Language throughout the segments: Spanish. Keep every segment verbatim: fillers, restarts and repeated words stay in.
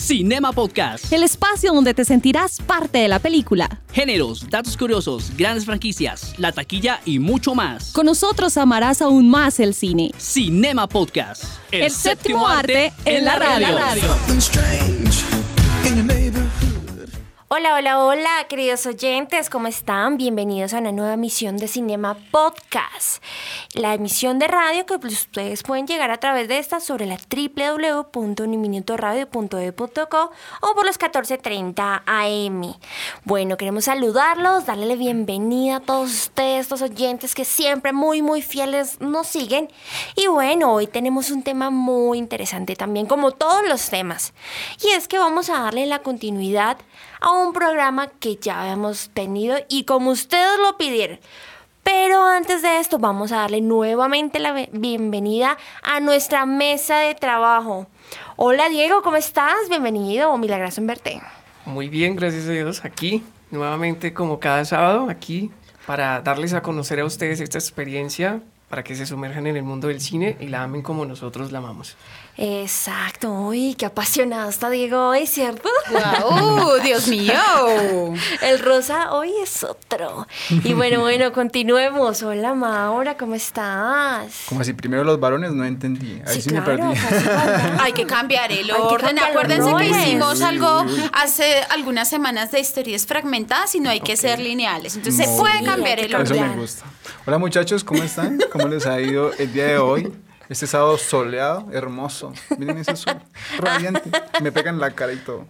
Cinema Podcast, el espacio donde te sentirás parte de la película. Géneros, datos curiosos, grandes franquicias, la taquilla y mucho más. Con nosotros amarás aún más el cine. Cinema Podcast, el, el séptimo arte en la radio. En la radio. Hola, hola, hola, queridos oyentes, ¿cómo están? Bienvenidos a una nueva emisión de Cinema Podcast, la emisión de radio que pues, ustedes pueden llegar a través de esta sobre la doble u doble u doble u punto uniminutoradio punto e punto co o por los catorce treinta A M. Bueno, queremos saludarlos, darle la bienvenida a todos ustedes, estos oyentes que siempre muy, muy fieles nos siguen. Y bueno, hoy tenemos un tema muy interesante también, como todos los temas, y es que vamos a darle la continuidad a un programa que ya habíamos tenido y como ustedes lo pidieron. Pero antes de esto vamos a darle nuevamente la bienvenida a nuestra mesa de trabajo. Hola Diego, ¿cómo estás? Bienvenido, milagroso en verte. Muy bien, gracias a Dios, aquí nuevamente como cada sábado, aquí para darles a conocer a ustedes esta experiencia, para que se sumerjan en el mundo del cine y la amen como nosotros la amamos. Exacto, uy, qué apasionado está Diego hoy, ¿cierto? ¡Wow! ¡Dios mío! El rosa hoy es otro. Y bueno, bueno, continuemos. Hola Maura, ¿cómo estás? Como así, primero los varones, no entendí. Ahí sí, sí claro, me perdí. Hay que cambiar el orden. Acuérdense que hicimos algo hace algunas semanas de historias fragmentadas y no hay que okay. ser lineales. Entonces Muy se puede bien. cambiar el orden. Eso me gusta. Hola muchachos, ¿cómo están? ¿Cómo les ha ido el día de hoy? Este sábado soleado, hermoso. Miren ese sol, radiante. Me pega en la cara y todo.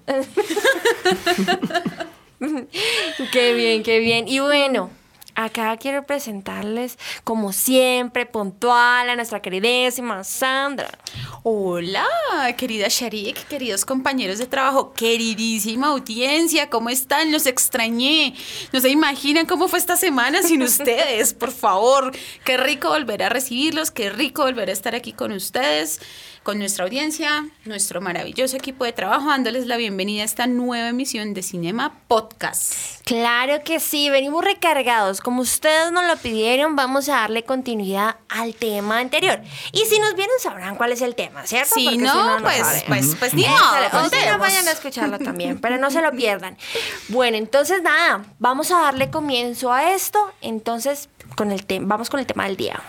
Qué bien, qué bien. Y bueno, acá quiero presentarles, como siempre, puntual a nuestra queridísima Sandra. Hola, querida Sharik, queridos compañeros de trabajo, queridísima audiencia, ¿cómo están? Los extrañé. No se imaginan cómo fue esta semana sin ustedes, por favor. Qué rico volver a recibirlos, qué rico volver a estar aquí con ustedes, con nuestra audiencia, nuestro maravilloso equipo de trabajo, dándoles la bienvenida a esta nueva emisión de Cinema Podcast. Claro que sí, venimos recargados. Como ustedes nos lo pidieron, vamos a darle continuidad al tema anterior. Y si nos vieron, sabrán cuál es el tema, ¿cierto? Sí, no, si no, no pues, saben. pues, pues, ni modo. Ustedes vayan a escucharlo también, pero no se lo pierdan. Bueno, entonces nada, vamos a darle comienzo a esto. Entonces, con el te- vamos con el tema del día.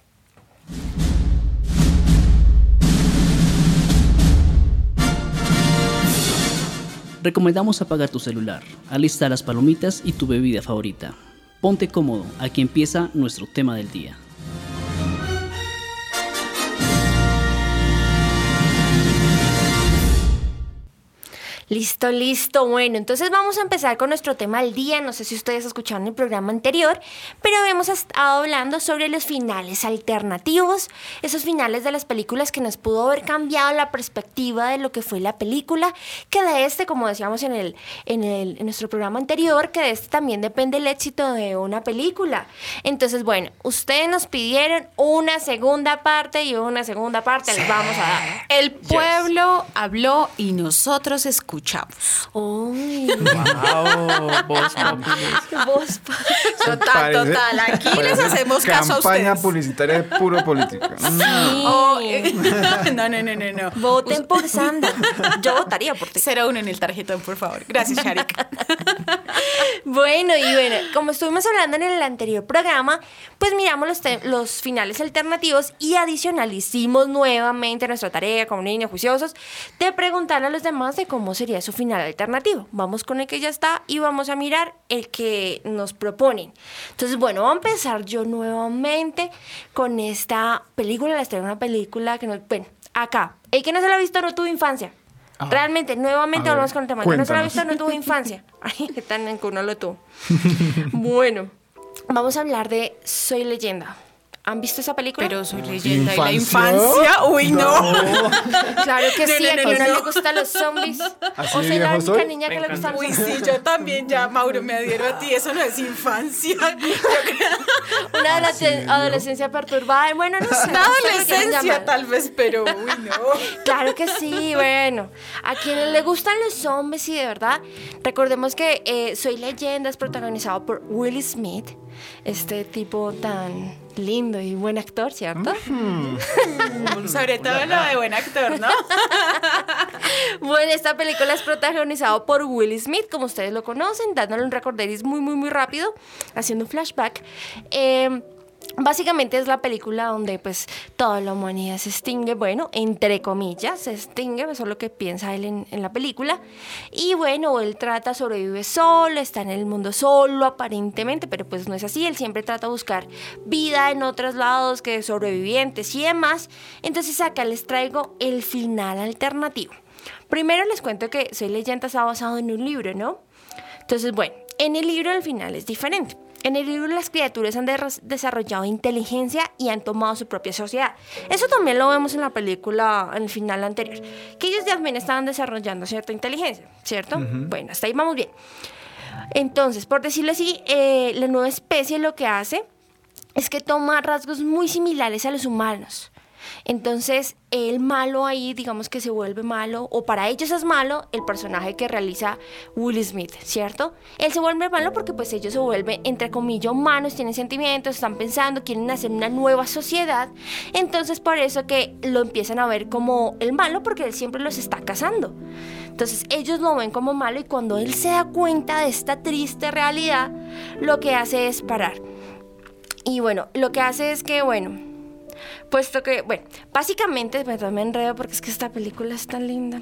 Recomendamos apagar tu celular, alistar las palomitas y tu bebida favorita. Ponte cómodo, aquí empieza nuestro tema del día. Listo, listo. Bueno, entonces vamos a empezar con nuestro tema del día. No sé si ustedes escucharon el programa anterior, pero hemos estado hablando sobre los finales alternativos, esos finales de las películas que nos pudo haber cambiado la perspectiva de lo que fue la película, que de este, como decíamos en, el, en, el, en nuestro programa anterior, que de este también depende el éxito de una película. Entonces, bueno, ustedes nos pidieron una segunda parte y una segunda parte sí. les vamos a dar. El pueblo yes. habló y nosotros escuchamos. Escuchamos. Uy. Wow, vos, vos. Total, parece, total. Aquí les hacemos caso a ustedes. Campaña publicitaria de puro política. Sí. Oh, eh. No, no, no, no, no. Voten por Sandra. Yo votaría por ti. cero uno en el tarjetón, por favor. Gracias, Sharik. Bueno, y bueno, como estuvimos hablando en el anterior programa, pues miramos los, te- los finales alternativos y adicional hicimos nuevamente nuestra tarea como niños juiciosos de preguntarle a los demás de cómo sería su final alternativo. Vamos con el que ya está y vamos a mirar el que nos proponen. Entonces, bueno, voy a empezar yo nuevamente con esta película. Les traigo una película que no... Bueno, acá. El que no se la ha visto no tuvo infancia. Ah, Realmente, nuevamente volvemos con el tema. El que no se la ha visto no tuvo infancia. Ay, qué tan en que uno lo tuvo. Bueno, vamos a hablar de Soy Leyenda. ¿Han visto esa película? Pero Soy Leyenda y la infancia. Uy, no. no. Claro que no, sí, no, a no, quien no, no. le gustan los zombies. ¿Así O soy la única soy? niña que le gustan los Uy, zombies. sí, yo también ya, Mauro, me adhiero a ti. Eso no es infancia. Una adolesc- adolescencia perturbada. Bueno, no sé. Una no sé qué quieren adolescencia llamar. tal vez, pero uy, no. Claro que sí, bueno. A quienes le gustan los zombies, sí, de verdad. Recordemos que eh, Soy Leyenda es protagonizado por Will Smith. Este tipo tan Lindo y buen actor, ¿cierto? Mm, sobre todo lo de buen actor, ¿no? Bueno, esta película es protagonizada por Will Smith, como ustedes lo conocen, dándole un recorderis muy, muy, muy rápido, haciendo un flashback. Eh, Básicamente es la película donde pues toda la humanidad se extingue, bueno, entre comillas, se extingue, eso es lo que piensa él en, en la película. Y bueno, él trata, sobrevive solo, está en el mundo solo aparentemente, pero pues no es así, él siempre trata de buscar vida en otros lados que sobrevivientes y demás. Entonces acá les traigo el final alternativo. Primero les cuento que Soy Leyenda está basado en un libro, ¿no? Entonces, bueno, en el libro el final es diferente. En el libro las criaturas han de- desarrollado inteligencia y han tomado su propia sociedad. Eso también lo vemos en la película, en el final anterior, que ellos también estaban desarrollando cierta inteligencia, ¿cierto? Uh-huh. Bueno, hasta ahí vamos bien. Entonces, por decirlo así, eh, la nueva especie lo que hace es que toma rasgos muy similares a los humanos. Entonces, el malo ahí, digamos que se vuelve malo, o para ellos es malo el personaje que realiza Will Smith, ¿cierto? Él se vuelve malo porque pues ellos se vuelven, entre comillas, humanos, tienen sentimientos, están pensando, quieren hacer una nueva sociedad. Entonces, por eso que lo empiezan a ver como el malo, porque él siempre los está cazando. Entonces, ellos lo ven como malo y cuando él se da cuenta de esta triste realidad, lo que hace es parar. Y bueno, lo que hace es que, bueno... Puesto que, bueno, básicamente, perdón, me enredo porque es que esta película es tan linda.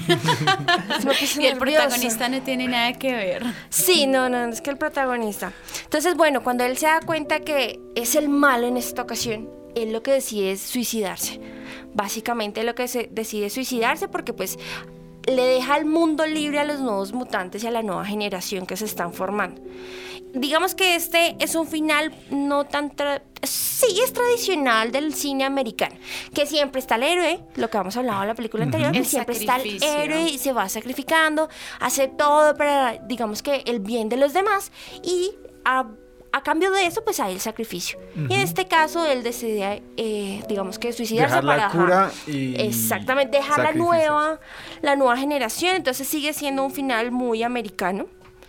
Y el protagonista no tiene nada que ver. Sí, no, no, es que el protagonista. Entonces, bueno, cuando él se da cuenta que es el malo en esta ocasión, él lo que decide es suicidarse. Básicamente lo que se decide es suicidarse porque pues le deja el mundo libre a los nuevos mutantes y a la nueva generación que se están formando. Digamos que este es un final no tan... Tra- sí, es tradicional del cine americano, que siempre está el héroe, lo que hemos hablado en la película anterior, Uh-huh. que El siempre está el sacrificio. héroe y se va sacrificando, hace todo para, digamos que, el bien de los demás y a, a cambio de eso, pues hay el sacrificio. Uh-huh. Y en este caso, él decide, eh, digamos que, suicidarse dejar para la cura y exactamente, dejar la nueva, la nueva generación. Entonces sigue siendo un final muy americano.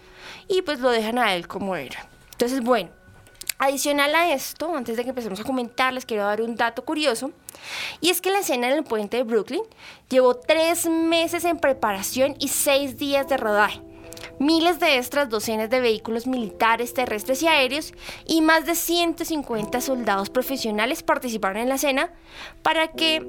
Y pues lo dejan a él como era. Entonces, bueno, adicional a esto, antes de que empecemos a comentar, les quiero dar un dato curioso. Y es que la escena en el puente de Brooklyn llevó tres meses en preparación y seis días de rodaje. Miles de extras, docenas de vehículos militares, terrestres y aéreos y más de ciento cincuenta soldados profesionales participaron en la escena para que,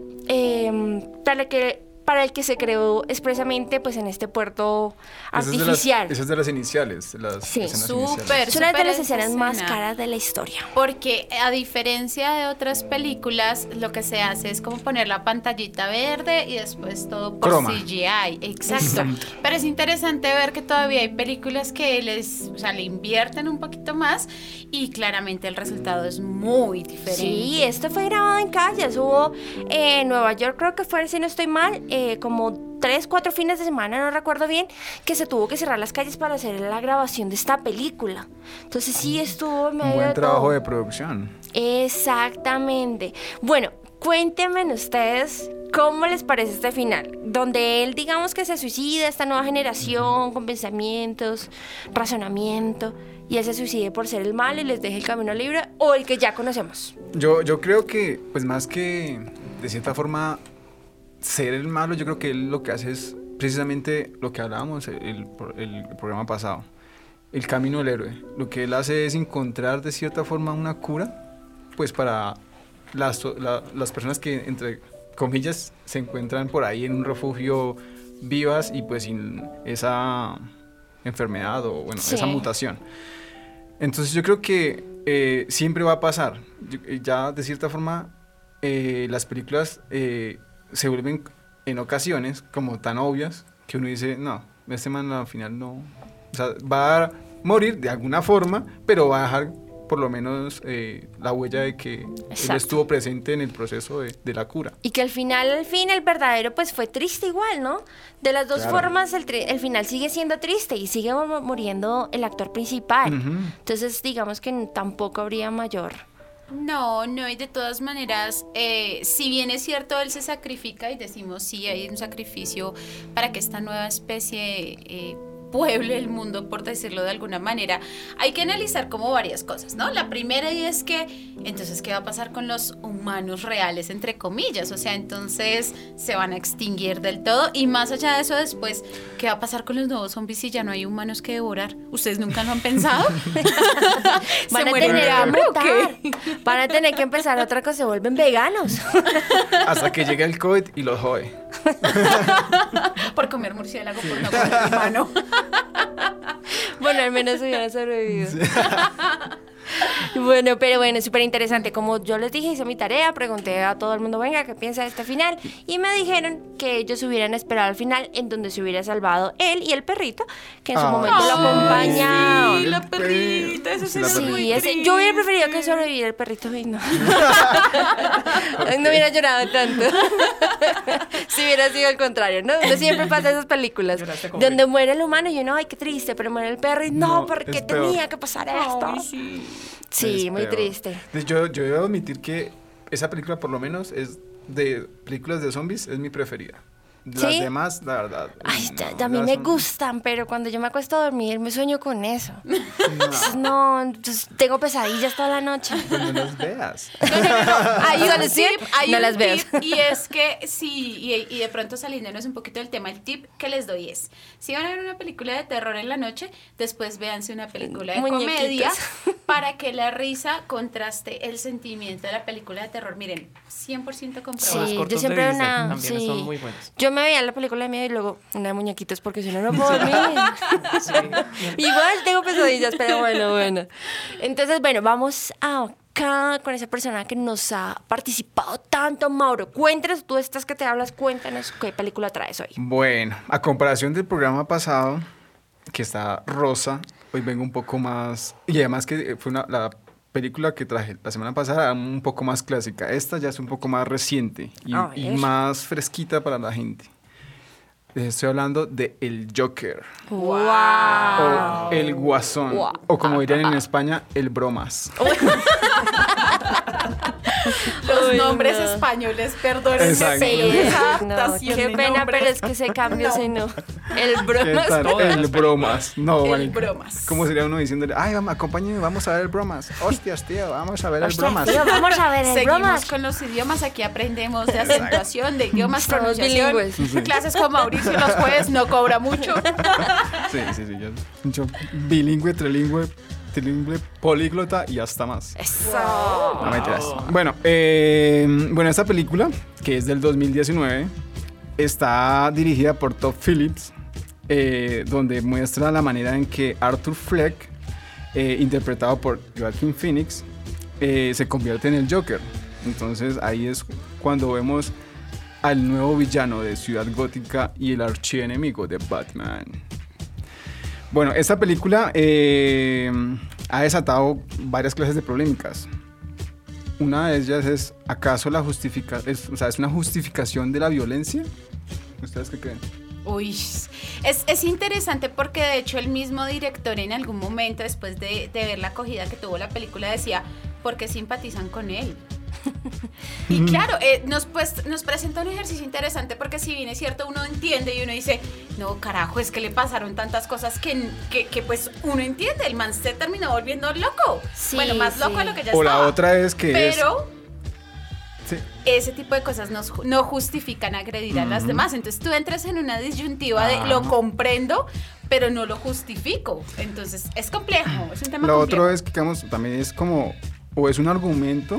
eh, para que para el que se creó expresamente pues en este puerto artificial. Esas de las iniciales, las sí, escenas súper, iniciales. Es una de las esa escenas escena. más caras de la historia. Porque a diferencia de otras películas, lo que se hace es como poner la pantallita verde y después todo por Croma. C G I. Exacto. Exacto. Pero es interesante ver que todavía hay películas que les, o sea, le invierten un poquito más y claramente el resultado es muy diferente. Sí, esto fue grabado en calles. Hubo eh, en Nueva York, creo que fue, si no estoy mal, eh, como tres, cuatro fines de semana, no recuerdo bien, que se tuvo que cerrar las calles para hacer la grabación de esta película. Entonces sí estuvo en medio Un buen de trabajo todo. de producción. Exactamente. Bueno, cuéntenme ustedes cómo les parece este final, donde él, digamos que se suicida, esta nueva generación con pensamientos, razonamiento, y él se suicide por ser el mal y les deja el camino libre, o el que ya conocemos. Yo, yo creo que, pues más que de cierta forma ser el malo, yo creo que él lo que hace es precisamente lo que hablábamos el, el, el programa pasado, el camino del héroe. Lo que él hace es encontrar de cierta forma una cura, pues para las, la, las personas que, entre comillas, se encuentran por ahí en un refugio vivas y pues sin esa enfermedad o bueno, Sí. esa mutación. Entonces yo creo que eh, siempre va a pasar. Yo- ya de cierta forma eh, las películas eh, se vuelven en ocasiones como tan obvias que uno dice, no, este man al final no, o sea, va a morir de alguna forma, pero va a dejar por lo menos eh, la huella de que él Exacto. estuvo presente en el proceso de, de la cura. Y que al final, al fin, el verdadero pues fue triste igual, ¿no? De las dos Claro. formas, el, tri- el final sigue siendo triste y sigue mu- muriendo el actor principal. Ujú. Entonces, digamos que n- tampoco habría mayor... No, no, y de todas maneras, eh, si bien es cierto, él se sacrifica y decimos sí, hay un sacrificio para que esta nueva especie eh, pueble el mundo, por decirlo de alguna manera, hay que analizar como varias cosas, ¿no? La primera y es que, entonces, ¿qué va a pasar con los humanos reales, entre comillas? O sea, entonces, ¿se van a extinguir del todo? Y más allá de eso, después, ¿qué va a pasar con los nuevos zombies si ya no hay humanos que devorar? ¿Ustedes nunca lo han pensado? Van ¿Se a mueren tener de que hambre o qué? mutar. Van a tener que empezar otra cosa, se vuelven veganos. Hasta que llegue el COVID y los jode. Por comer murciélago, por no comer humano. Bueno, al menos hubieran sobrevivido. Sí. Bueno, pero bueno, súper interesante. Como yo les dije, hice mi tarea, pregunté a todo el mundo, venga, ¿qué piensa de este final? Y me dijeron que ellos hubieran esperado al final en donde se hubiera salvado él y el perrito, que en su Ah, momento lo sí, acompaña. Sí, la perrita, eso Sí, la sería perrita. muy Sí, ese- triste. yo hubiera preferido que sobreviviera el perrito y no. No hubiera llorado tanto. Si hubiera sido al contrario, ¿no? Uno siempre pasa esas películas Lloraste con donde muere el humano y uno, ay, qué triste, pero muere el perro y no, No, porque es peor. tenía que pasar esto. Ay, sí. Sí, Es muy peor. triste. Yo, yo debo admitir que esa película, por lo menos, es de películas de zombies, es mi preferida. Las ¿Sí? demás, la verdad. Ay, no, a mí las me son- gustan, pero cuando yo me acuesto a dormir me sueño con eso. Entonces, no, entonces tengo pesadillas toda la noche. Pues no las veas. No, no, no, no. Hay un ¿Solución? tip, hay No un las veas. tip, y es que sí, y, y de pronto saliéndonos un poquito del tema, el tip que les doy es, si van a ver una película de terror en la noche, después véanse una película de Muñequitos. comedia para que la risa contraste el sentimiento de la película de terror. Miren, cien por ciento comprobado. Los Sí, cortos yo de siempre veo Disney una. también Sí. son muy buenos. Yo me veía la película de miedo y luego una de muñequitos porque si no, no puedo dormir. Sí. Igual tengo pesadillas, pero bueno, bueno. Entonces, bueno, vamos acá con esa persona que nos ha participado tanto, Mauro. Cuéntanos, tú estás que te hablas, cuéntanos qué película traes hoy. Bueno, a comparación del programa pasado, que está rosa, hoy vengo un poco más... Y además que fue una, la película que traje la semana pasada un poco más clásica. Esta ya es un poco más reciente y, A y ver. más fresquita para la gente. Les estoy hablando de El Joker. ¡Wow! O El Guasón. Wow. O como dirían en España, El Bromas. Los Uy, nombres no. españoles, perdónenme, Exacto. pero Sí, esa no, adaptación qué de pena, nombres. pero es que ese cambio, sí, no. El ¿Qué bromas. tal? todas El las Bromas. No, El marica. Bromas. ¿Cómo sería uno diciéndole, ay, vamos, acompáñame, vamos a ver El Bromas? Hostias, tío, vamos a ver El Ostras, Bromas. tío, vamos a ver el Seguimos bromas. con los idiomas, aquí aprendemos de acentuación, de idiomas, Somos pronunciación. bilingües. Sí. Clases con Mauricio los jueves, no cobra mucho. Sí, sí, sí. Yo, yo bilingüe, trilingüe, trilingüe, políglota y hasta más. Eso. No mentiras. Bueno, eh, bueno, esta película, que es del dos mil diecinueve, está dirigida por Todd Phillips, eh, donde muestra la manera en que Arthur Fleck, eh, interpretado por Joaquin Phoenix, eh, se convierte en el Joker. Entonces ahí es cuando vemos al nuevo villano de Ciudad Gótica y el archienemigo de Batman. Bueno, esta película eh, ha desatado varias clases de polémicas. Una de ellas es, ¿acaso la justifica, es, o sea, es una justificación de la violencia? ¿Ustedes qué creen? Uy, es, es interesante porque de hecho el mismo director en algún momento, después de, de ver la acogida que tuvo la película, decía, ¿por qué simpatizan con él? Y claro, eh, nos, pues, nos presenta un ejercicio interesante porque si bien es cierto, uno entiende y uno dice, no, carajo, es que le pasaron tantas cosas que, que, que pues uno entiende, el man se terminó volviendo loco. Sí, bueno, más loco sí. de lo que ya O estaba. la otra es que Pero es... Sí. ese tipo de cosas nos, ju- no justifican agredir a las demás. Entonces tú entras en una disyuntiva de Ah. lo comprendo, pero no lo justifico. Entonces es complejo, es un tema Lo complejo. otro es que, digamos, también es como, o es un argumento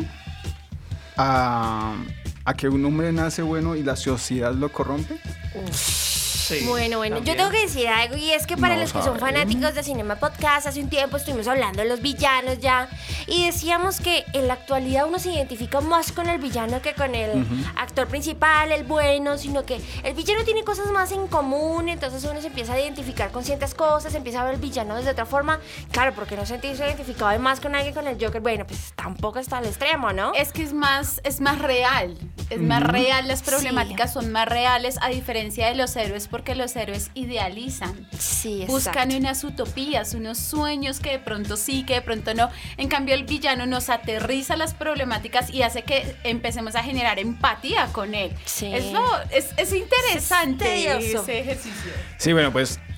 a, a que un hombre nace bueno y la sociedad lo corrompe. Sí, Bueno, bueno, también. yo tengo que decir algo y es que para No los que son sabe. fanáticos de Cinema Podcast, hace un tiempo estuvimos hablando de los villanos ya y decíamos que en la actualidad uno se identifica más con el villano que con el actor principal, el bueno, sino que el villano tiene cosas más en común, entonces uno se empieza a identificar con ciertas cosas, empieza a ver el villano desde otra forma, claro, porque no sentirse identificado además con alguien con el Joker, bueno, pues tampoco está al extremo, ¿no? Es que es más, es más real, es más real, las problemáticas Sí. son más reales a diferencia de los héroes porque los héroes idealizan. Sí, exacto. Buscan unas utopías, unos sueños que de pronto sí, que de pronto no. En cambio, el villano nos aterriza las problemáticas y hace que empecemos a generar empatía con él. Sí. Eso es, es interesante Es tedioso. ese ejercicio. Sí, bueno, pues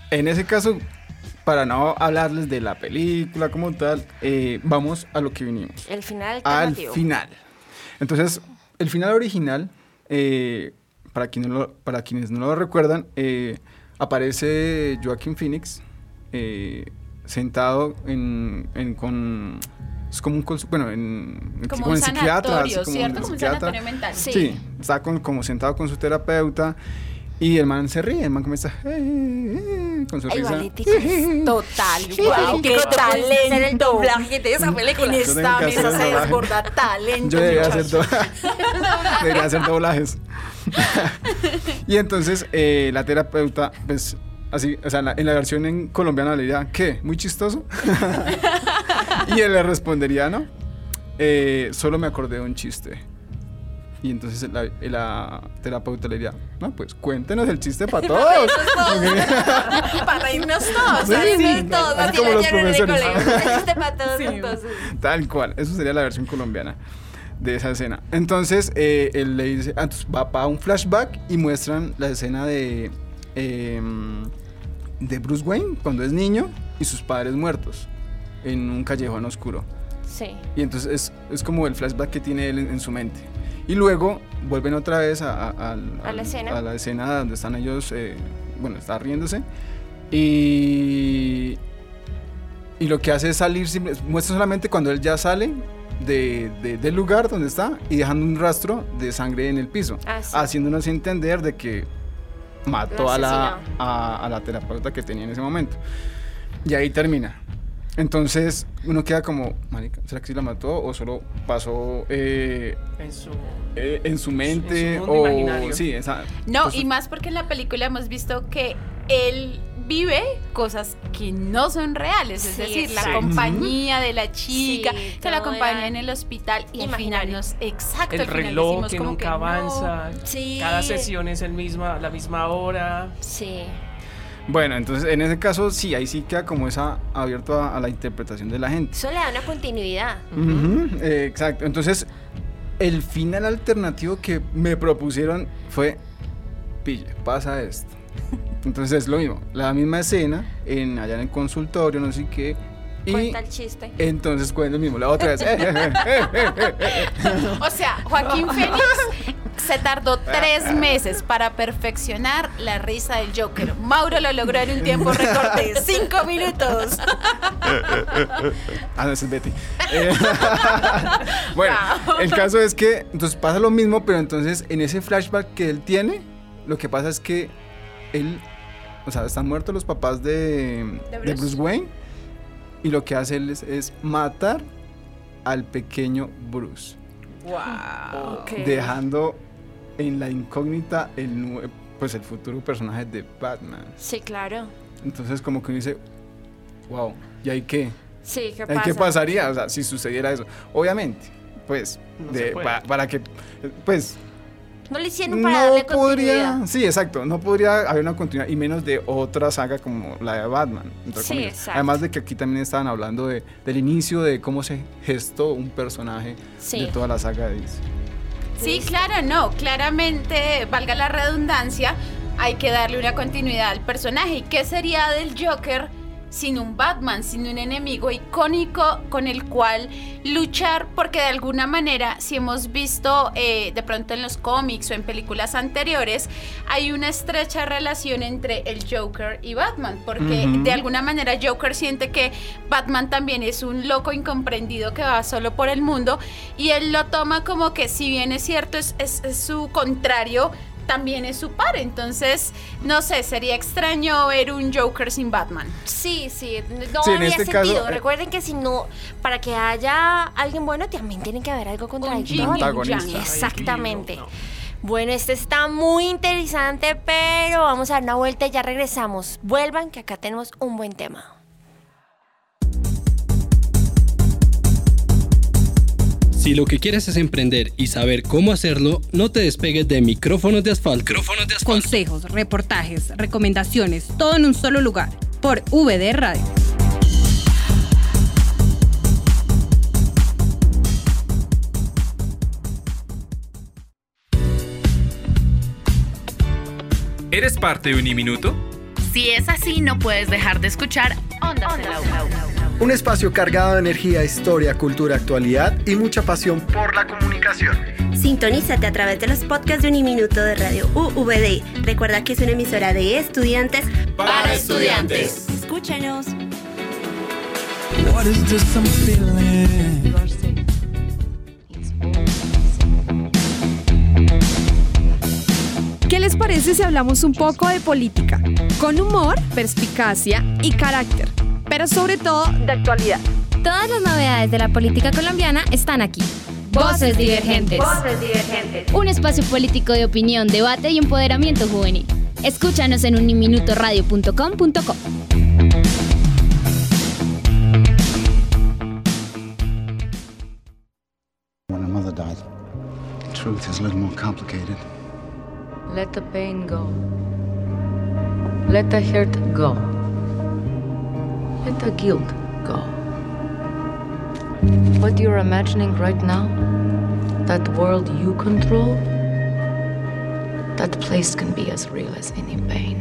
en ese caso, para no hablarles de la película como tal, eh, vamos a lo que vinimos. El final Al alternativo. final. Entonces, el final original, eh, para, quienes lo, para quienes no lo recuerdan, eh, aparece Joaquin Phoenix eh, sentado en, en con... Es como un, cons- bueno, en, Como como un en psiquiatra, sanatorio, así como ¿cierto? un Como un psiquiatra. sanatorio mental. Sí. Sí, está con, como sentado con su terapeuta y el man se ríe, el man comienza eh, eh, con su Ay, risa. igualitico. Total, wow, qué Igualitico, tú puedes hacer el talento. doblaje de esa película. En Yo tengo esta que mesa hacer se el doblaje. desborda talento. Yo debería hacer, muchachos. do- debería hacer doblajes. Y entonces eh, la terapeuta, pues, así, o sea, la- en la versión en colombiana le diría, ¿qué? ¿Muy chistoso? Y él le respondería, ¿no? Eh, solo me acordé de un chiste. Y entonces la, la terapeuta le diría, no, pues cuéntenos el chiste para todos. Para reírnos todos. Sí, así. sí. Todos, Así así como la los llenan en el profesores. colegio. Este para todos, entonces. Tal cual, eso sería la versión colombiana de esa escena. Entonces, eh, él le dice, ah, entonces va para un flashback y muestran la escena de, eh, de Bruce Wayne cuando es niño y sus padres muertos en un callejón oscuro. Sí. Y entonces es, es como el flashback que tiene él en, en su mente. Y luego vuelven otra vez a, a- al- A la al- escena. a la escena donde están ellos, eh, bueno, está riéndose. Y, y lo que hace es salir, simple- muestra solamente cuando él ya sale de, de- del lugar donde está y dejando un rastro de sangre en el piso, Ah, sí. haciéndonos entender de que mató Lo a la, asesinó. a, a la terapeuta que tenía en ese momento. Y ahí termina. Entonces uno queda como, marica, ¿será que sí la mató o solo pasó eh, En su... eh, en su mente? En su mundo o imaginario. sí, esa, No, entonces- y más porque en la película hemos visto que él vive cosas que no son reales, es Sí, decir, la exacto. compañía de la chica, Sí, que la todo acompaña era en el hospital y al imaginario. final nos, exacto, El al final reloj decimos que como nunca que no. avanza. Sí. Cada sesión es el misma, la misma hora. Sí. Bueno, entonces en ese caso sí, ahí sí queda como esa abierto a, a la interpretación de la gente. Eso le da una continuidad. Ujú, eh, exacto, entonces el final alternativo que me propusieron fue, pille, pasa esto. Entonces es lo mismo, la misma escena en, allá en el consultorio, no sé qué. Y Cuenta el chiste. entonces cuenta lo mismo, la otra vez. eh, eh, eh, eh, eh, eh, eh. O sea, Joaquín Phoenix se tardó tres meses para perfeccionar la risa del Joker. Mauro lo logró en un tiempo récord de cinco minutos. Ah, no, ese es Betty. Eh, bueno, el caso es que entonces pasa lo mismo, pero entonces en ese flashback que él tiene, lo que pasa es que él, o sea, están muertos los papás de, ¿De de Bruce? Bruce Wayne y lo que hace él es, es matar al pequeño Bruce, Wow. Ok. dejando en la incógnita el, nue- pues el futuro personaje de Batman. Sí, claro. Entonces como que uno dice, wow, ¿y ahí qué? Sí, ¿qué ¿Ay, pasa? ¿Qué pasaría? O sea, si sucediera eso. Obviamente, pues, No de- se puede. pa- para que, pues, No le hicieron para darle no continuidad. podría, sí, exacto, no podría haber una continuidad, y menos de otra saga como la de Batman, entre Sí, comillas. exacto. Además de que aquí también estaban hablando de, del inicio de cómo se gestó un personaje Sí. de toda la saga de D C. Sí, claro, no. Claramente, valga la redundancia, hay que darle una continuidad al personaje. ¿Y qué sería del Joker sin un Batman, sin un enemigo icónico con el cual luchar? Porque de alguna manera, si hemos visto eh, de pronto en los cómics o en películas anteriores, hay una estrecha relación entre el Joker y Batman, porque Ujú. de alguna manera Joker siente que Batman también es un loco incomprendido que va solo por el mundo, y él lo toma como que, si bien es cierto, es, es- es su contrario, también es su par. Entonces, no sé, sería extraño ver un Joker sin Batman. Sí, sí, no Sí, en había este sentido. caso, eh, Recuerden que si no, para que haya alguien bueno, también tiene que haber algo Un contradictorio. yin y un Antagonista. yang. Exactamente. No, no. Bueno, este está muy interesante, pero vamos a dar una vuelta y ya regresamos. Vuelvan, que acá tenemos un buen tema. Si lo que quieres es emprender y saber cómo hacerlo, no te despegues de Micrófonos de Asfalto. Micrófonos de Asfalto. Consejos, reportajes, recomendaciones, todo en un solo lugar. Por V D Radio. ¿Eres parte de Uniminuto? Si es así, no puedes dejar de escuchar Ondas en la U. Un espacio cargado de energía, historia, cultura, actualidad y mucha pasión por la comunicación. Sintonízate a través de los podcasts de Uniminuto de Radio U V D. Recuerda que es una emisora de estudiantes para estudiantes. Escúchanos. What is this I'm feeling? ¿Qué les parece si hablamos un poco de política? Con humor, perspicacia y carácter, pero sobre todo de actualidad. Todas las novedades de la política colombiana están aquí. Voces Divergentes. Voces Divergentes. Un espacio político de opinión, debate y empoderamiento juvenil. Escúchanos en uniminuto radio punto com punto co. When her mother died, the truth is a little more complicated. Let the pain go. Let the hurt go. Let the guilt go. What you're imagining right now, that world you control, that place can be as real as any pain.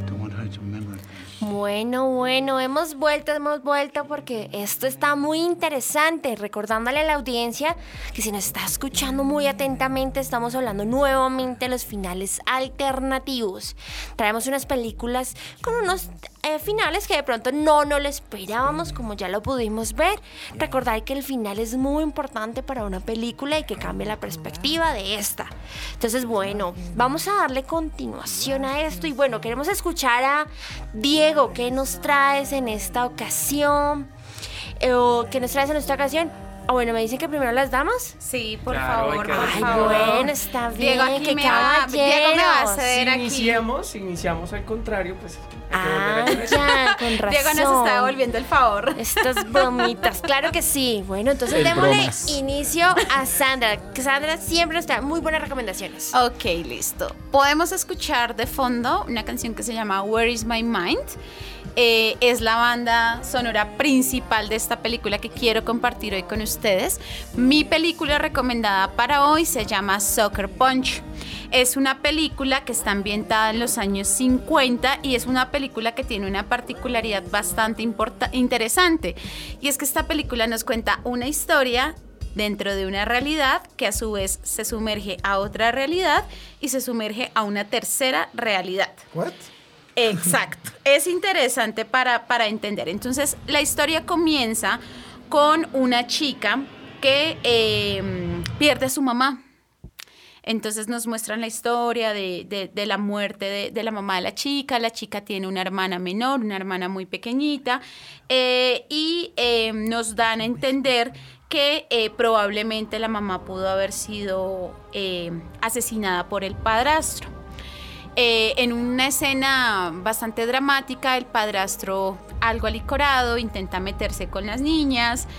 Bueno, bueno, hemos vuelto, hemos vuelto porque esto está muy interesante. Recordándole a la audiencia que si nos está escuchando muy atentamente, estamos hablando nuevamente de los finales alternativos. Traemos unas películas con unos eh, finales que de pronto no nos lo esperábamos, como ya lo pudimos ver. Recordar que el final es muy importante para una película y que cambia la perspectiva de esta. Entonces, bueno, vamos a darle continuación a esto. Y bueno, queremos escuchar a Diego. ¿Qué nos traes en esta ocasión? Eh, ¿Qué nos traes en esta ocasión? Ah, bueno, ¿me dicen que primero las damas? Sí, por Claro, favor, hay que- por Ay, favor. bueno, está bien. Diego aquí que me va, Diego me va a ceder Si aquí. iniciamos, si iniciamos al contrario, pues hay que Ah, volver a hacer. ya, con razón. Diego nos está devolviendo el favor. Estas bromitas, claro que sí. Bueno, entonces El démosle bromas. inicio a Sandra. Que Sandra siempre nos trae muy buenas recomendaciones. Ok, listo. Podemos escuchar de fondo una canción que se llama Where is My Mind. Eh, es la banda sonora principal de esta película que quiero compartir hoy con ustedes. Mi película recomendada para hoy se llama Sucker Punch. Es una película que está ambientada en los años cincuenta y es una película que tiene una particularidad bastante importa- interesante. Y es que esta película nos cuenta una historia dentro de una realidad que a su vez se sumerge a otra realidad y se sumerge a una tercera realidad. What? Exacto. Es interesante para, para entender. Entonces, la historia comienza con una chica que eh, pierde a su mamá. Entonces nos muestran la historia de, de, de la muerte de, de la mamá de la chica. La chica tiene una hermana menor, una hermana muy pequeñita, eh, y eh, nos dan a entender que eh, probablemente la mamá pudo haber sido eh, asesinada por el padrastro. Eh, en una escena bastante dramática, el padrastro, algo alicorado, intenta meterse con las niñas,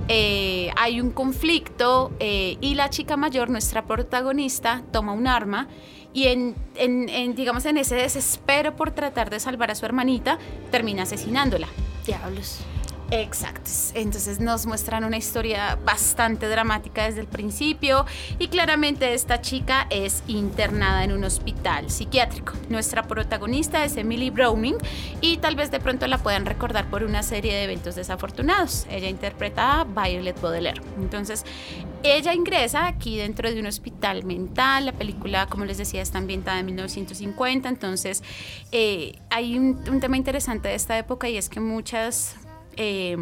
eh, hay un conflicto eh, y la chica mayor, nuestra protagonista, toma un arma y en, en, en, digamos, en ese desespero por tratar de salvar a su hermanita, termina asesinándola. Diablos. Exacto, entonces nos muestran una historia bastante dramática desde el principio y claramente esta chica es internada en un hospital psiquiátrico. Nuestra protagonista es Emily Browning y tal vez de pronto la puedan recordar por una serie de eventos desafortunados. Ella interpreta a Violet Baudelaire. Entonces ella ingresa aquí dentro de un hospital mental. La película, como les decía, está ambientada en mil novecientos cincuenta, entonces eh, hay un, un tema interesante de esta época y es que muchas Eh,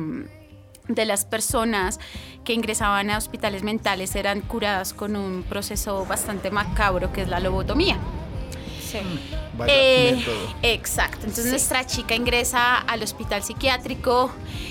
de las personas que ingresaban a hospitales mentales eran curadas con un proceso bastante macabro que es la lobotomía. Sí. Vaya Eh, método. exacto, entonces Sí. nuestra chica ingresa al hospital psiquiátrico,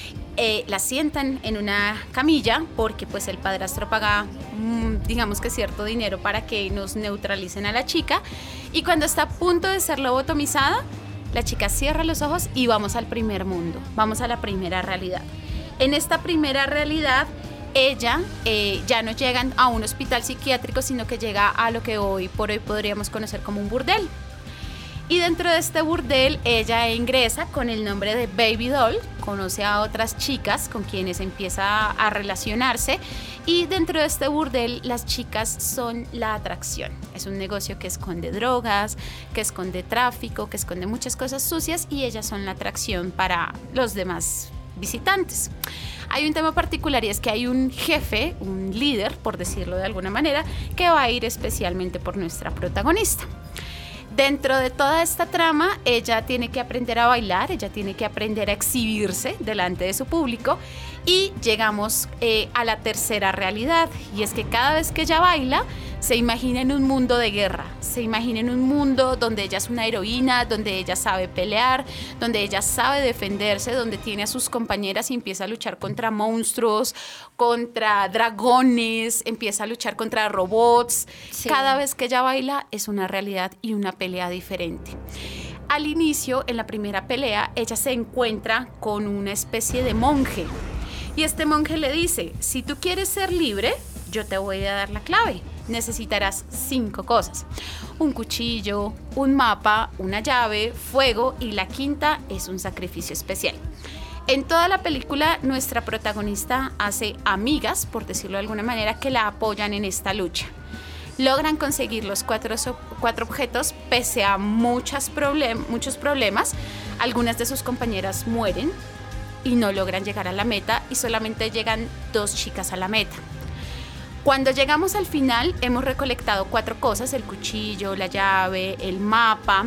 eh, la sientan en una camilla porque pues el padrastro paga mm, digamos que cierto dinero para que nos neutralicen a la chica y cuando está a punto de ser lobotomizada, la chica cierra los ojos y vamos al primer mundo, vamos a la primera realidad. En esta primera realidad, ella eh, ya no llega a un hospital psiquiátrico, sino que llega a lo que hoy por hoy podríamos conocer como un burdel. Y dentro de este burdel ella ingresa con el nombre de Baby Doll, conoce a otras chicas con quienes empieza a relacionarse y dentro de este burdel las chicas son la atracción. Es un negocio que esconde drogas, que esconde tráfico, que esconde muchas cosas sucias y ellas son la atracción para los demás visitantes. Hay un tema particular y es que hay un jefe, un líder, por decirlo de alguna manera, que va a ir especialmente por nuestra protagonista. Dentro de toda esta trama, ella tiene que aprender a bailar, ella tiene que aprender a exhibirse delante de su público y llegamos eh, a la tercera realidad y es que cada vez que ella baila se imagina en un mundo de guerra, se imagina en un mundo donde ella es una heroína, donde ella sabe pelear, donde ella sabe defenderse, donde tiene a sus compañeras y empieza a luchar contra monstruos, contra dragones, empieza a luchar contra robots. Sí. Cada vez que ella baila es una realidad y una pelea diferente. Al inicio, en la primera pelea, ella se encuentra con una especie de monje y este monje le dice, si tú quieres ser libre, yo te voy a dar la clave. Necesitarás cinco cosas: un cuchillo, un mapa, una llave, fuego y la quinta es un sacrificio especial. En toda la película nuestra protagonista hace amigas, por decirlo de alguna manera, que la apoyan en esta lucha. Logran conseguir los cuatro, cuatro objetos pese a muchas problem- muchos problemas. Algunas de sus compañeras mueren y no logran llegar a la meta y solamente llegan dos chicas a la meta. Cuando llegamos al final hemos recolectado cuatro cosas: el cuchillo, la llave, el mapa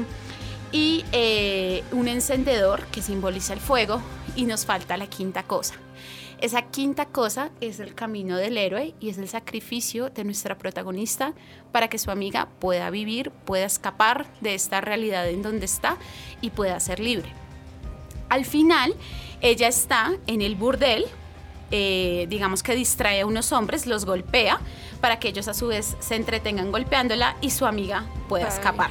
y eh, un encendedor que simboliza el fuego y nos falta la quinta cosa. Esa quinta cosa es el camino del héroe y es el sacrificio de nuestra protagonista para que su amiga pueda vivir, pueda escapar de esta realidad en donde está y pueda ser libre. Al final ella está en el burdel. Eh, digamos que distrae a unos hombres, los golpea para que ellos a su vez se entretengan golpeándola y su amiga pueda Ay. escapar.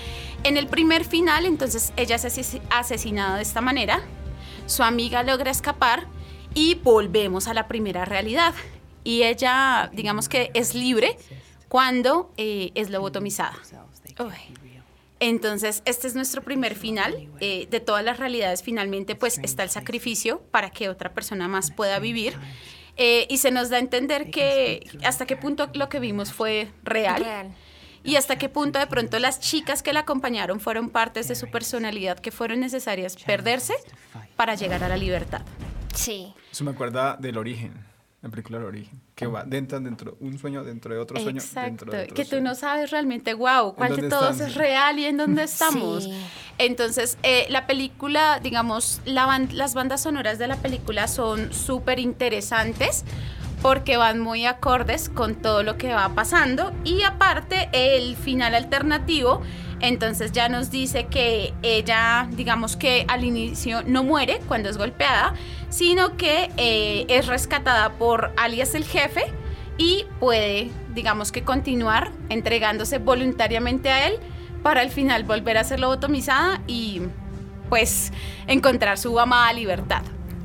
En el primer final, entonces, ella es asesinada de esta manera, su amiga logra escapar y volvemos a la primera realidad. Y ella, digamos que es libre cuando eh, es lobotomizada. Uy. Entonces, este es nuestro primer final. Eh, de todas las realidades, finalmente, pues está el sacrificio para que otra persona más pueda vivir. Eh, y se nos da a entender que hasta qué punto lo que vimos fue real. real. Y hasta qué punto de pronto las chicas que la acompañaron fueron partes de su personalidad que fueron necesarias perderse para llegar a la libertad. Sí. Eso me acuerda del Origen. La película El Origen, que va dentro, dentro un sueño dentro de otro sueño. Exacto, dentro de otro que sueño. tú no sabes realmente, wow, cuál de todos están? Es real y en dónde estamos. Sí. Entonces, eh, la película, digamos, la band, las bandas sonoras de la película son súper interesantes porque van muy acordes con todo lo que va pasando y aparte el final alternativo, entonces ya nos dice que ella, digamos que al inicio no muere cuando es golpeada, sino que eh, es rescatada por alias el jefe y puede, digamos que continuar entregándose voluntariamente a él para al final volver a ser lobotomizada y pues encontrar su amada libertad.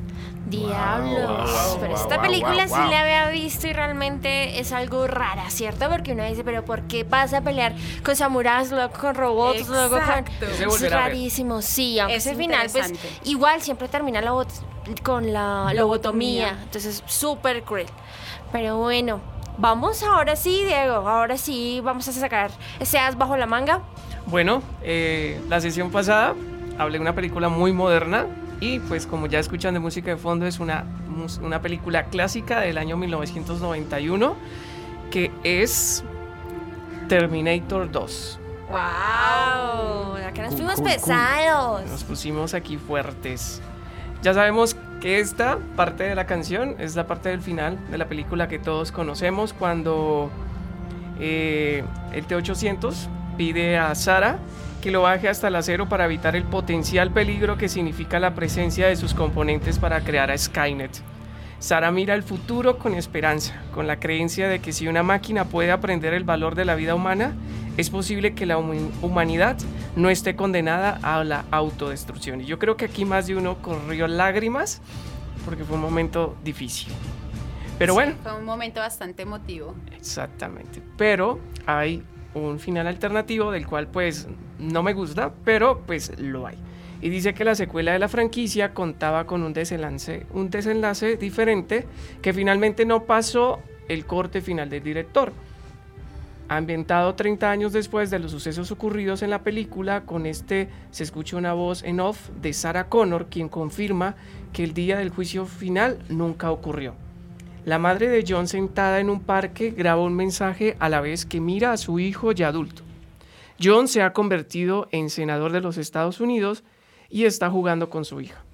Diablos, wow, wow, pero esta wow, película wow, wow. sí la había visto y realmente es algo rara, ¿cierto? Porque uno dice, pero ¿por qué vas a pelear con samuráis, luego con robots, Exacto. luego con... Es rarísimo, sí, aunque ese final, pues, igual siempre termina la bot... con la lobotomía, lobotomía. Entonces, súper cruel. Pero bueno, vamos ahora sí, Diego, ahora sí vamos a sacar ese as bajo la manga. Bueno, eh, la sesión pasada hablé de una película muy moderna. Y pues como ya escuchan de música de fondo, es una, una película clásica del año mil novecientos noventa y uno que es Terminator dos. ¡Wow! Acá nos fuimos pesados. Nos pusimos aquí fuertes. Ya sabemos que esta parte de la canción es la parte del final de la película que todos conocemos, cuando eh, el T ochocientos pide a Sarah que lo baje hasta el acero para evitar el potencial peligro que significa la presencia de sus componentes para crear a Skynet. Sarah mira el futuro con esperanza, con la creencia de que si una máquina puede aprender el valor de la vida humana, es posible que la humanidad no esté condenada a la autodestrucción. Y yo creo que aquí más de uno corrió lágrimas porque fue un momento difícil. Pero sí, bueno. Fue un momento bastante emotivo. Exactamente. Pero hay un final alternativo del cual pues no me gusta, pero pues lo hay. Y dice que la secuela de la franquicia contaba con un desenlace, un desenlace diferente que finalmente no pasó el corte final del director. Ambientado treinta años después de los sucesos ocurridos en la película, con este se escucha una voz en off de Sarah Connor, quien confirma que el día del juicio final nunca ocurrió. La madre de John, sentada en un parque, graba un mensaje a la vez que mira a su hijo ya adulto. John se ha convertido en senador de los Estados Unidos y está jugando con su hija.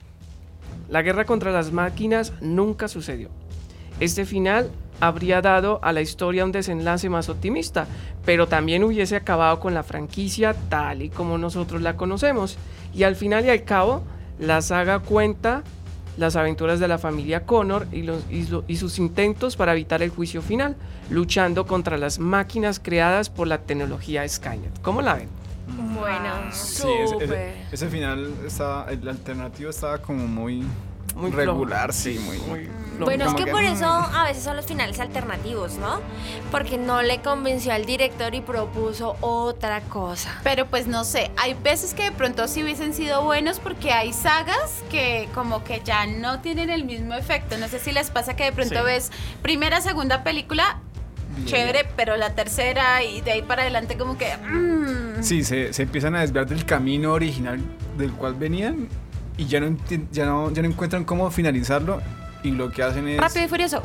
La guerra contra las máquinas nunca sucedió. Este final habría dado a la historia un desenlace más optimista, pero también hubiese acabado con la franquicia tal y como nosotros la conocemos. Y al final y al cabo, la saga cuenta las aventuras de la familia Connor y, los, y, lo, y sus intentos para evitar el juicio final, luchando contra las máquinas creadas por la tecnología Skynet. ¿Cómo la ven? Bueno, sí, ese, ese, ese final, estaba, el alternativo estaba como muy, muy regular, flojo. sí, muy... muy bueno, es que, que por eso a veces son los finales alternativos, ¿no? Porque no le convenció al director y propuso otra cosa. Pero pues no sé, hay veces que de pronto sí hubiesen sido buenos porque hay sagas que como que ya no tienen el mismo efecto. No sé si les pasa que de pronto sí. ves primera, segunda película, bien, chévere, pero la tercera y de ahí para adelante como que... Mmm. Sí, se, se empiezan a desviar del camino original del cual venían y ya no, enti- ya no, ya no encuentran cómo finalizarlo. Y lo que hacen es... Rápido y Furioso.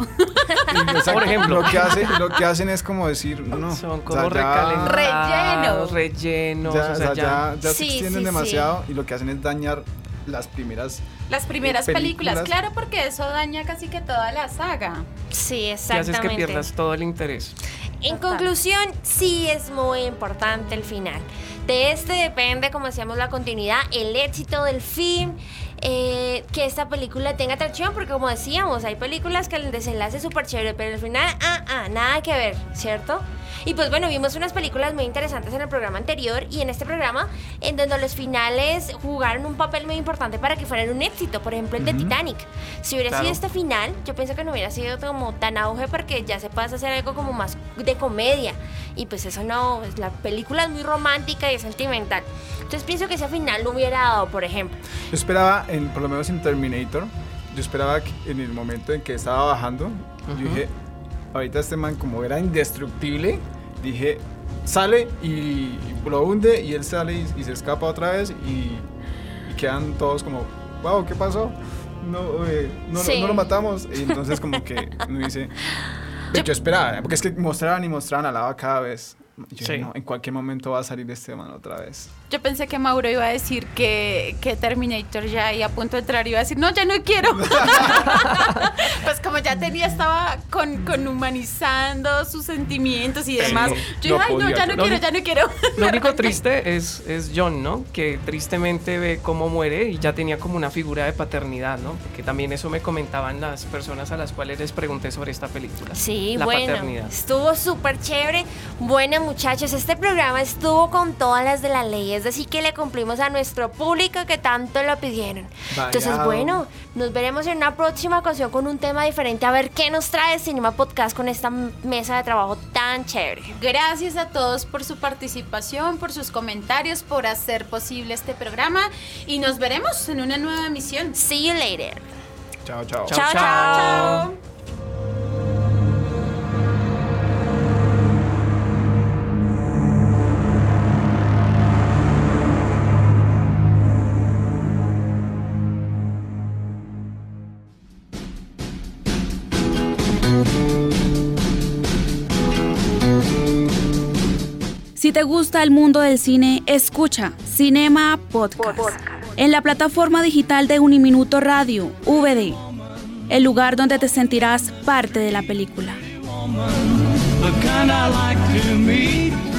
Y, por ejemplo. Lo que, hace, lo que hacen es como decir, no. Son como o sea, recalentados, rellenos. Rellenos. Ya, o sea, ya, ya, ya sí, se extienden sí, demasiado sí. y lo que hacen es dañar las primeras... Las primeras películas. películas. Claro, porque eso daña casi que toda la saga. Sí, exactamente. Que haces que pierdas todo el interés. En conclusión, sí es muy importante el final. De este depende, como decíamos, la continuidad, el éxito del film, eh, que esta película tenga atracción, porque como decíamos, hay películas que el desenlace es súper chévere, pero el final, ah, ah, nada que ver, ¿cierto? Y pues bueno, vimos unas películas muy interesantes en el programa anterior y en este programa, en donde los finales jugaron un papel muy importante para que fueran un éxito. Por ejemplo, el de uh-huh. Titanic. Si hubiera claro. sido este final, yo pienso que no hubiera sido como tan auge, porque ya se pasa a hacer algo como más de comedia. Y pues eso no, la película es muy romántica y es sentimental. Entonces pienso que ese final lo hubiera dado, por ejemplo. Yo esperaba, en, por lo menos en Terminator, yo esperaba que en el momento en que estaba bajando, uh-huh. yo dije, ahorita este man como era indestructible, dije, sale y, y lo hunde y él sale y, y se escapa otra vez y, y quedan todos como, wow, ¿qué pasó? No, eh, no, sí. no, no lo matamos. Y entonces como que me dice, yo esperaba, porque es que mostraban y mostraban a Lava cada vez. Yo, sí. no, en cualquier momento va a salir este man otra vez. Yo pensé que Mauro iba a decir que, que Terminator ya iba a punto de entrar y iba a decir, no, ya no quiero. Pues como ya tenía, estaba con, con humanizando sus sentimientos y demás. Sí, yo dije, ay, no, ya no quiero, ya no quiero. Lo único triste es, es John, ¿no? Que tristemente ve cómo muere y ya tenía como una figura de paternidad, ¿no? Porque también eso me comentaban las personas a las cuales les pregunté sobre esta película. Sí, la bueno, paternidad. Estuvo súper chévere. Bueno, muchachos, este programa estuvo con todas las de la ley, es decir que le cumplimos a nuestro público que tanto lo pidieron. Vaya. Entonces, bueno, nos veremos en una próxima ocasión con un tema diferente, a ver qué nos trae Cinema Podcast con esta mesa de trabajo tan chévere. Gracias a todos por su participación, por sus comentarios, por hacer posible este programa y nos veremos en una nueva emisión. See you later. Chao, chao. Chao, chao. chao. Si te gusta el mundo del cine, escucha Cinema Podcast, Podcast en la plataforma digital de Uniminuto Radio, V D, el lugar donde te sentirás parte de la película.